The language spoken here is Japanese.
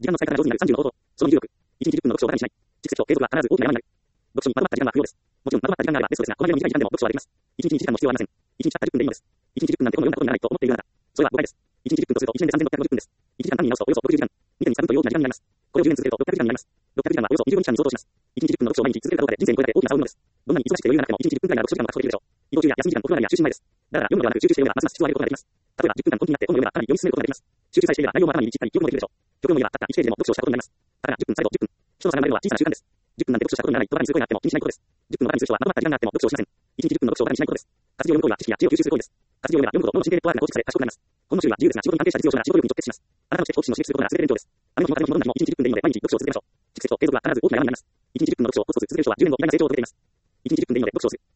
時間の使い方が上手になる30の方法。その20億。1日10分の読書をバカにしない。蓄積と継続は必ず大きな山になる。読書にまとまった時間が不要です。もちろんまとまった時間があればベストですが、このぐらいの短い時間でも読書はできます。1日2時間も必要はありません。1日たった10分でいいのです。1日10分なんて本を読んだことがないと思っているあなた。それは誤解です。1日10分とすると1年で3650分です。1時間単位に直すとおよそ60時間。2.2差分という大きな時間になります。これを10年続けると600時間になります。600時間はおよそ20日に相当します。1日10分の読書を毎日続けるかどうかで人生にこれだけ大きな差を生むのです。どんなに忙しくて余裕がなくても1日10分くらいなら読書時間は確保できるでしょう。移動中や休み時間、お風呂上がりや就寝前です。だから読むのではなく集中して読めばますます質を上げることができます。例えば10分間本気になって本を読めばかなり読み進めることができます。集中さえしていれば内容も頭にしっかり記憶もできるでしょう。極論を言えばたった1ページでも読書をしたことになります。ただ10分、最後10分。人の差が生まれるのは小さな習慣です。10分なんて読書したことにならないとバカにする声があっても気にしないことです。10分をバカにする人はまとまった時間があっても読書をしません。1日10分の読書をバカにしないことです。活字を読む行為は知識や知恵を吸収する行為です。活字を読めば読むほど脳の神経ネットワークが構築され賢くなります。この種類は自由ですが仕事に関係した実用書な仕事力に直結します。あなたの知識と知識の刺激することが全て勉強です。あなたの気持ちの戻るにも1日10分でいいので毎日読書を続けましょう。蓄積と継続は必ず大きな山になります。1日10分の読書をコツコツ続ける人は10年後意外な成長を遂げています。1日10分でいいので読書をする。